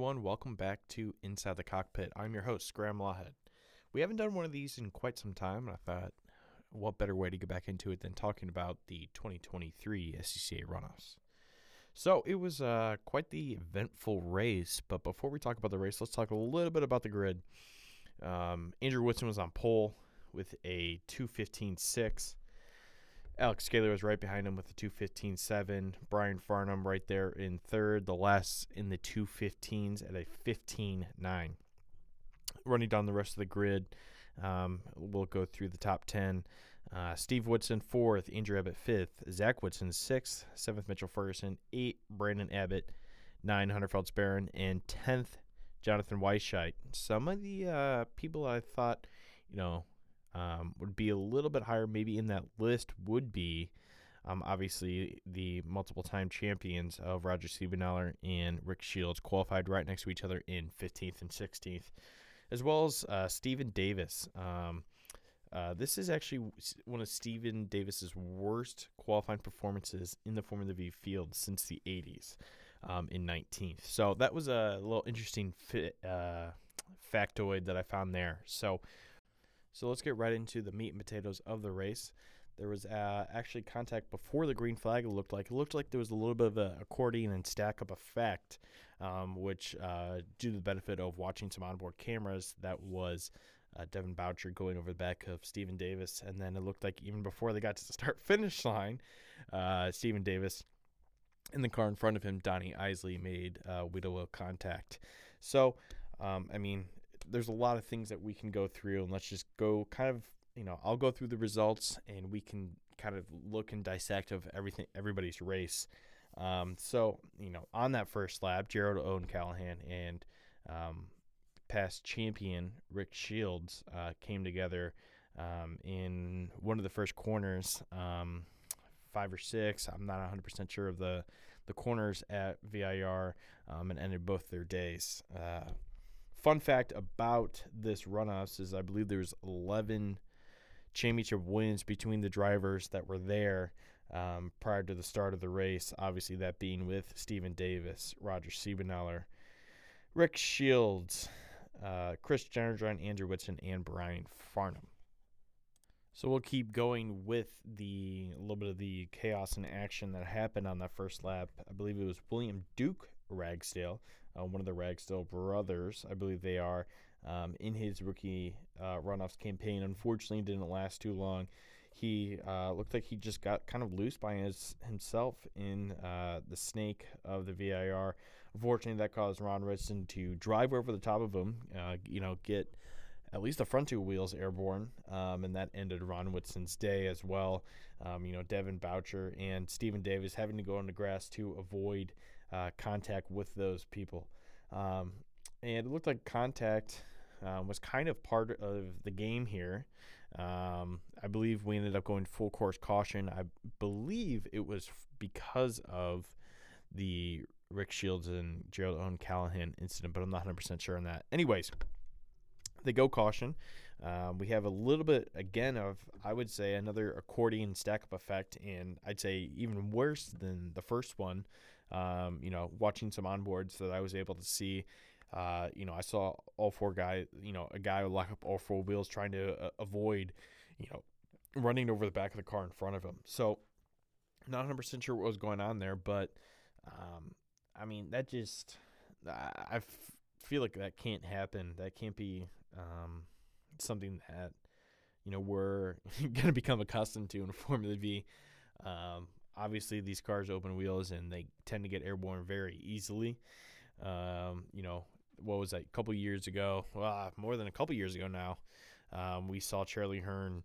everyone. Welcome back to Inside the Cockpit. I'm your host, Graham Lawhead. We haven't done one of these in quite some time, and I thought, what better way to get back into it than talking about the 2023 SCCA runoffs. So it was quite the eventful race, but before we talk about the race, let's talk a little bit about the grid. Andrew Woodson was on pole with a 2:15.6. Alex Scaler was right behind him with a 2:15.7. Brian Farnham right there in third. The last in the 2:15s at a 15.9. Running down the rest of the grid, we'll go through the top 10. Steve Woodson, 4th. Andrew Abbott, 5th. Zach Woodson, 6th. 7th, Mitchell Ferguson. 8th, Brandon Abbott. 9th, Hunter Phelps-Barron. And 10th, Jonathan Weisheit. Some of the people I thought, would be a little bit higher maybe in that list would be obviously the multiple-time champions of Roger Siebenthaler and Rick Shields qualified right next to each other in 15th and 16th, as well as Stephen Davis. This is actually one of Stephen Davis's worst qualifying performances in the Formula V field since the 80s in 19th. So that was a little interesting factoid that I found there. So let's get right into the meat and potatoes of the race. There was actually contact before the green flag. It looked like there was a little bit of an accordion and stack-up effect, which, due to the benefit of watching some onboard cameras, that was Devin Boucher going over the back of Stephen Davis. And then it looked like even before they got to the start-finish line, Stephen Davis in the car in front of him, Donnie Isley, made wheel-to-wheel contact. So, there's a lot of things that we can go through, and let's just go kind of, I'll go through the results, and we can kind of look and dissect of everybody's race. On that first lap, Gerald Owen Callahan and past champion Rick Shields came together in one of the first corners, 5 or 6. I'm not 100% sure of the corners at VIR, and ended both their days. Fun fact about this runoffs is I believe there's 11 championship wins between the drivers that were there prior to the start of the race. Obviously, that being with Stephen Davis, Roger Siebenthaler, Rick Shields, Chris Jennerjohn, Andrew Woodson, and Brian Farnham. So we'll keep going with a little bit of the chaos and action that happened on that first lap. I believe it was William Duke Ragsdale, one of the Ragsdale brothers, I believe they are, in his rookie runoffs campaign. Unfortunately, it didn't last too long. He looked like he just got kind of loose by himself in the snake of the VIR. Unfortunately, that caused Ron Ritson to drive over the top of him, get at least the front two wheels airborne, and that ended Ron Whitson's day as well. Devin Boucher and Stephen Davis having to go on the grass to avoid contact with those people. And it looked like contact was kind of part of the game here. I believe we ended up going full course caution. I believe it was because of the Rick Shields and Gerald Owen Callahan incident, but I'm not 100% sure on that. Anyways, they go caution. We have a little bit, again, of, I would say, another accordion stack-up effect, and I'd say even worse than the first one. Watching some onboards that I was able to see, I saw all four guys, a guy would lock up all four wheels trying to avoid, running over the back of the car in front of him. So not 100% sure what was going on there, but, that just, I feel like that can't happen. That can't be something that, we're going to become accustomed to in Formula V. Obviously, these cars open wheels, and they tend to get airborne very easily. What was that, a couple years ago? Well, more than a couple years ago now. We saw Charlie Hearn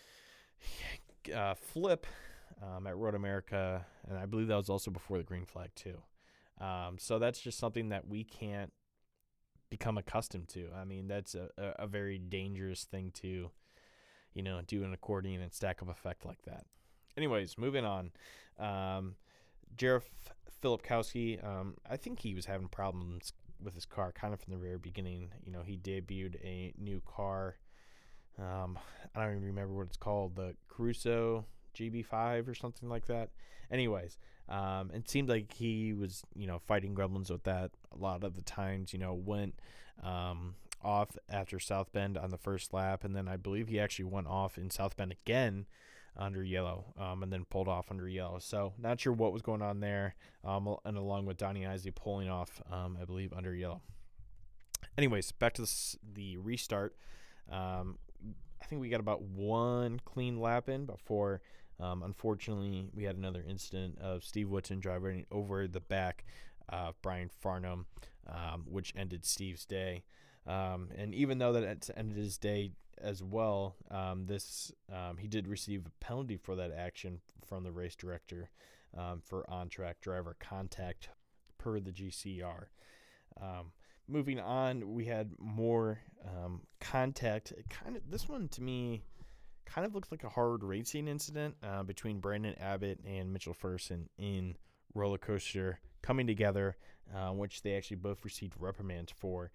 flip at Road America, and I believe that was also before the green flag too. So that's just something that we can't become accustomed to. That's a very dangerous thing to, do an accordion and stack-up effect like that. Anyways, moving on. Jaroff Filipkowski, I think he was having problems with his car kind of from the very beginning. He debuted a new car. I don't even remember what it's called, the Caruso GB5 or something like that. Anyways, it seemed like he was, fighting gremlins with that a lot of the times. Went off after South Bend on the first lap, and then I believe he actually went off in South Bend again under yellow, and then pulled off under yellow. So not sure what was going on there, and along with Donnie Isley pulling off, I believe, under yellow. Anyways, back to the restart. I think we got about one clean lap in before, unfortunately, we had another incident of Steve Whitson driving over the back of Brian Farnham, which ended Steve's day. And even though that it ended his day as well, he did receive a penalty for that action from the race director for on-track driver contact per the GCR. Moving on, we had more contact. This one to me kind of looks like a hard racing incident between Brandon Abbott and Mitchell Ferguson in roller coaster coming together, which they actually both received reprimands for.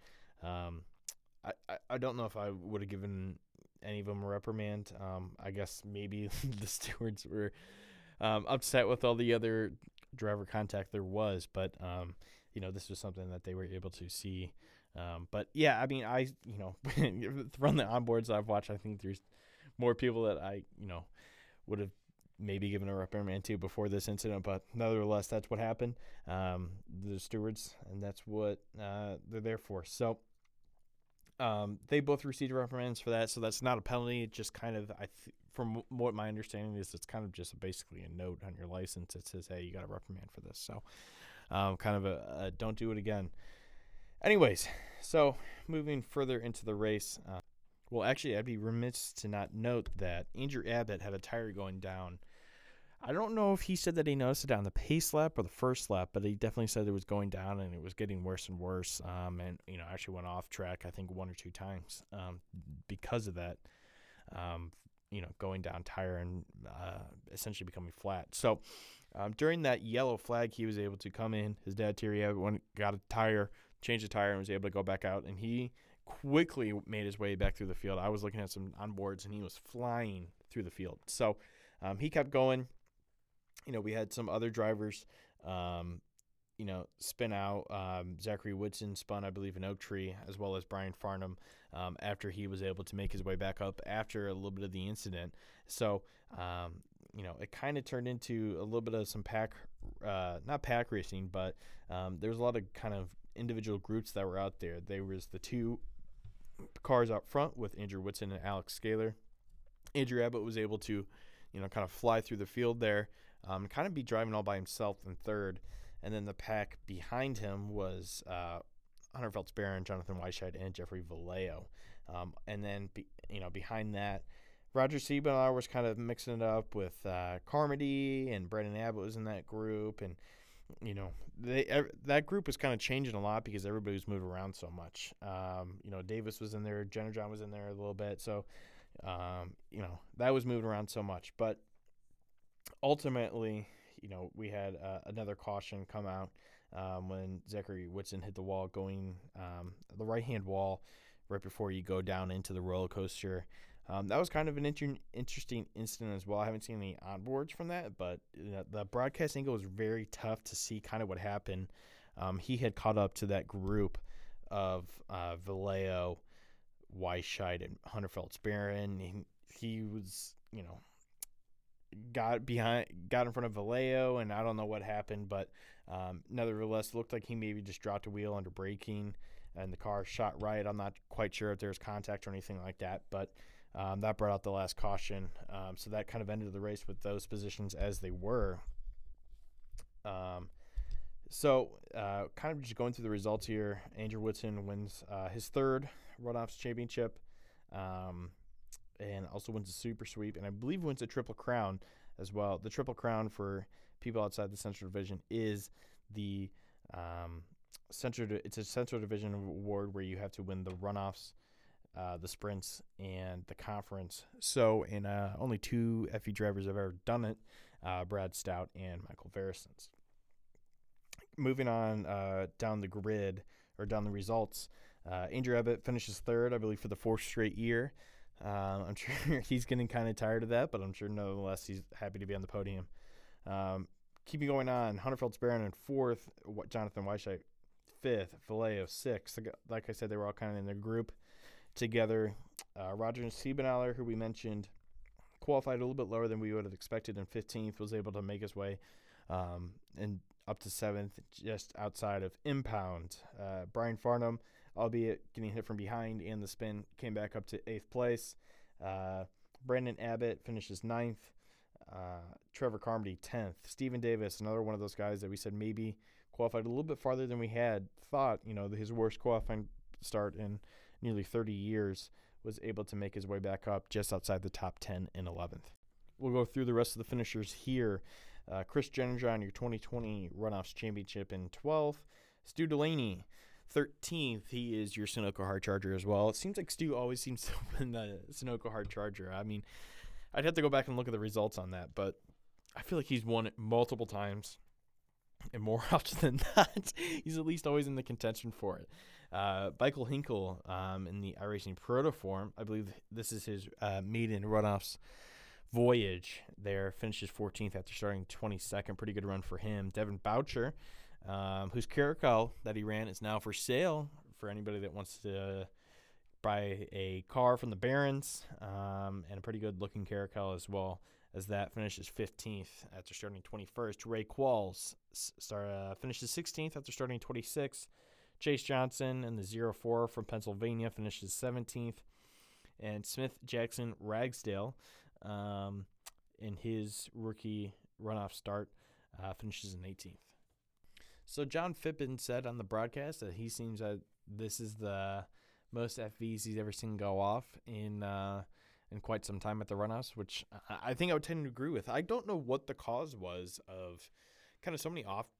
I don't know if I would have given any of them a reprimand. I guess maybe the stewards were upset with all the other driver contact there was, but this was something that they were able to see. But yeah, I mean, from the onboards I've watched, I think there's more people that I would have maybe given a reprimand to before this incident, but nevertheless, that's what happened. The stewards, and that's what they're there for. So they both received reprimands for that, so that's not a penalty. It just kind of, from what my understanding is, it's kind of just basically a note on your license that says, hey, you got a reprimand for this. So kind of a don't do it again. Anyways, so moving further into the race, actually, I'd be remiss to not note that Andrew Abbott had a tire going down. I don't know if he said that he noticed it on the pace lap or the first lap, but he definitely said it was going down and it was getting worse and worse. And actually went off track, I think, one or two times because of that. Going down tire and essentially becoming flat. So during that yellow flag, he was able to come in. His dad, Terry Abbott, got a tire, changed the tire, and was able to go back out. And he quickly made his way back through the field. I was looking at some onboards, and he was flying through the field. So he kept going. We had some other drivers, spin out. Zachary Woodson spun, I believe, in Oak Tree, as well as Brian Farnham, after he was able to make his way back up after a little bit of the incident. So, it kind of turned into a little bit of some not pack racing, but there was a lot of kind of individual groups that were out there. There was the two cars out front with Andrew Woodson and Alex Scaler. Andrew Abbott was able to, kind of fly through the field there, kind of be driving all by himself in third. And then the pack behind him was Hunter Phelps-Barron, Jonathan Weisscheid, and Jeffrey Vallejo. And then, behind that, Roger Siebenauer was kind of mixing it up with Carmody, and Brandon Abbott was in that group. And, that group was kind of changing a lot because everybody was moving around so much. Davis was in there, Jenner John was in there a little bit. So, that was moving around so much. But ultimately, we had another caution come out when Zachary Woodson hit the wall going the right-hand wall right before you go down into the roller coaster. That was kind of an interesting incident as well. I haven't seen any onboards from that, but the broadcast angle was very tough to see kind of what happened. He had caught up to that group of Vallejo, Weisscheid, and Hunter Phelps-Barron. He was, got in front of Vallejo, and I don't know what happened, but nevertheless, it looked like he maybe just dropped a wheel under braking, and the car shot right. I'm not quite sure if there was contact or anything like that, but that brought out the last caution. So that kind of ended the race with those positions as they were. So kind of just going through the results here, Andrew Woodson wins his third Runoffs Championship, and also wins a Super Sweep, and I believe wins a Triple Crown as well. The Triple Crown, for people outside the Central Division, is the it's a Central Division award where you have to win the runoffs, the sprints, and the conference. So, and only two FE drivers have ever done it, Brad Stout and Michael Verisons. Moving on down the grid, or down the results, Andrew Abbott finishes third, I believe, for the fourth straight year. I'm sure he's getting kind of tired of that, but I'm sure nonetheless he's happy to be on the podium. Keeping going on, Hunter Phelps-Barron in fourth, Jonathan Weishaupt fifth, Vallejo sixth. Like I said, they were all kind of in their group together. Roger Siebenaler, who we mentioned, qualified a little bit lower than we would have expected in 15th, was able to make his way and up to 7th, just outside of impound. Brian Farnham, albeit getting hit from behind and the spin, came back up to 8th place. Brandon Abbott finishes 9th. Trevor Carmody 10th. Stephen Davis, another one of those guys that we said maybe qualified a little bit farther than we had thought. His worst qualifying start in nearly 30 years, was able to make his way back up just outside the top 10 in 11th. We'll go through the rest of the finishers here. Chris Jenninger on your 2020 Runoffs Championship in 12th. Stu Delaney, 13th. He is your Sunoco Hard Charger as well. It seems like Stu always seems to win the Sunoco Hard Charger. I mean, I'd have to go back and look at the results on that, but I feel like he's won it multiple times, and more often than not, he's at least always in the contention for it. Michael Hinkle in the iRacing Protoform, I believe this is his maiden runoffs voyage there, finishes 14th after starting 22nd. Pretty good run for him. Devin Boucher, whose Caracal that he ran is now for sale for anybody that wants to buy a car from the Barons, and a pretty good looking Caracal as well, as that finishes 15th after starting 21st. Ray Qualls finishes 16th after starting 26th. Chase Johnson in the 04 from Pennsylvania finishes 17th. And Smith Jackson Ragsdale in his rookie runoff start finishes in 18th. So John Phippen said on the broadcast that he seems that this is the most FVs he's ever seen go off in quite some time at the runoffs, which I think I would tend to agree with. I don't know what the cause was of kind of so many off,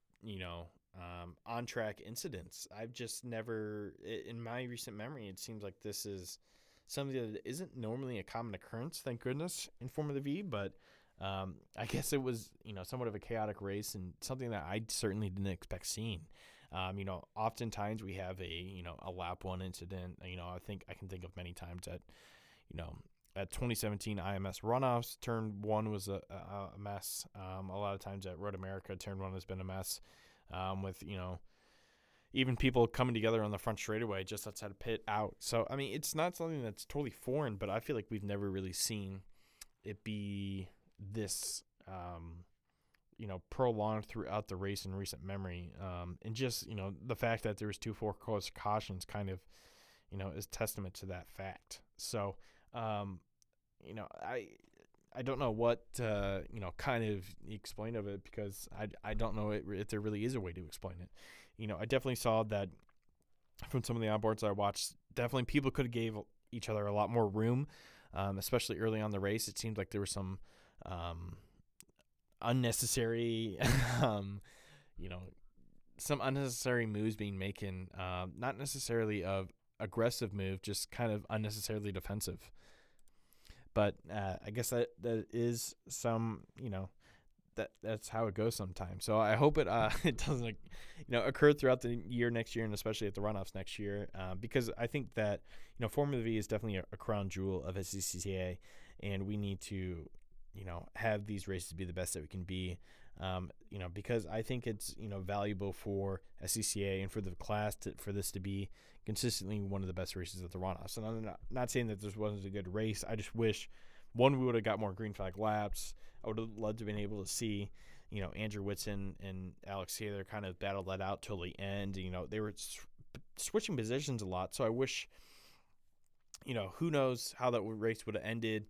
on-track incidents. I've just never, in my recent memory, it seems like this is something that isn't normally a common occurrence, thank goodness, in Formula V, but I guess it was, somewhat of a chaotic race and something that I certainly didn't expect seeing. Oftentimes we have a lap one incident. I can think of many times that, at 2017 IMS runoffs, turn one was a mess. A lot of times at Road America, turn one has been a mess, with, even people coming together on the front straightaway just outside of pit out. So, I mean, it's not something that's totally foreign, but I feel like we've never really seen it be this, prolonged throughout the race in recent memory. And just, the fact that there was 2 4-course cautions kind of, is testament to that fact. So, I don't know what, kind of explain of it, because I don't know if there really is a way to explain it. I definitely saw that from some of the onboards I watched, definitely people could have gave each other a lot more room, especially early on the race. It seemed like there was some unnecessary, some unnecessary moves being making, not necessarily of aggressive move, just kind of unnecessarily defensive. But I guess that is some, that's how it goes sometimes. So I hope it doesn't, occur throughout the year next year, and especially at the runoffs next year, because I think that, Formula V is definitely a crown jewel of SCCA, and we need to, have these races be the best that we can be, because I think it's, valuable for SCCA and for the class for this to be consistently one of the best races at the runoffs. And I'm not saying that this wasn't a good race. I just wish, one, we would have got more green flag laps. I would have loved to have been able to see, Andrew Whitson and Alex Taylor kind of battle that out till the end. They were switching positions a lot. So I wish, who knows how that race would have ended.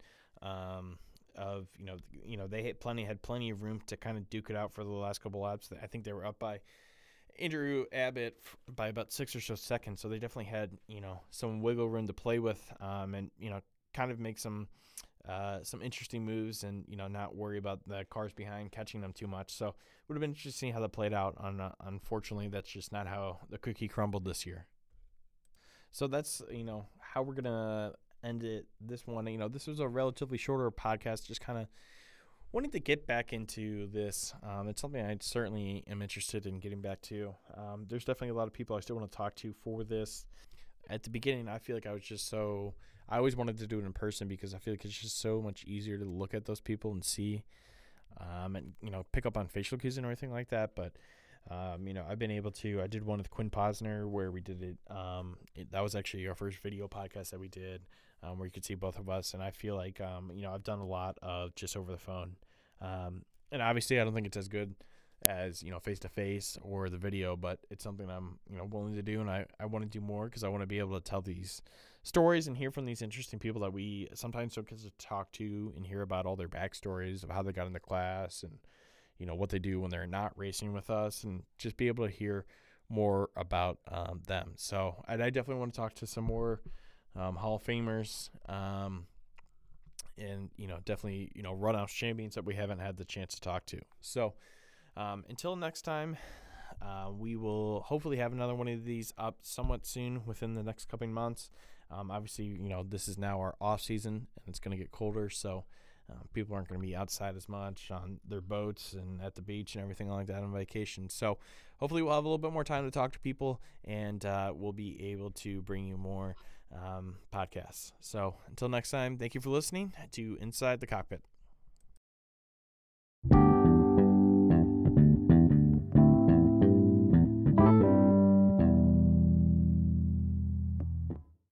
They had plenty of room to kind of duke it out for the last couple laps. I think they were up by Andrew Abbott by about 6 or so seconds. So they definitely had, some wiggle room to play with, and, kind of make some interesting moves and, not worry about the cars behind catching them too much. So it would have been interesting how that played out. Unfortunately, that's just not how the cookie crumbled this year. So that's, how we're going to end it. This one, this was a relatively shorter podcast, just kind of wanting to get back into this. It's something I certainly am interested in getting back to. There's definitely a lot of people I still want to talk to for this. at the beginning, I feel like I always wanted to do it in person because I feel like it's just so much easier to look at those people and see, and, pick up on facial cues and everything like that. But, I've been able to, I did one with Quinn Posner where we did it. That was actually our first video podcast that we did, where you could see both of us. And I feel like, I've done a lot of just over the phone. And obviously I don't think it's as good as, face to face or the video, but it's something I'm, willing to do. And I want to do more because I want to be able to tell these stories and hear from these interesting people that we sometimes don't get to talk to and hear about all their backstories of how they got into class and, what they do when they're not racing with us, and just be able to hear more about them. So I definitely want to talk to some more Hall of Famers, and, definitely, Runhouse champions that we haven't had the chance to talk to. So until next time, we will hopefully have another one of these up somewhat soon within the next couple of months. Obviously, this is now our off season and it's going to get colder. So people aren't going to be outside as much on their boats and at the beach and everything like that on vacation. So hopefully we'll have a little bit more time to talk to people, and we'll be able to bring you more podcasts. So until next time, thank you for listening to Inside the Cockpit.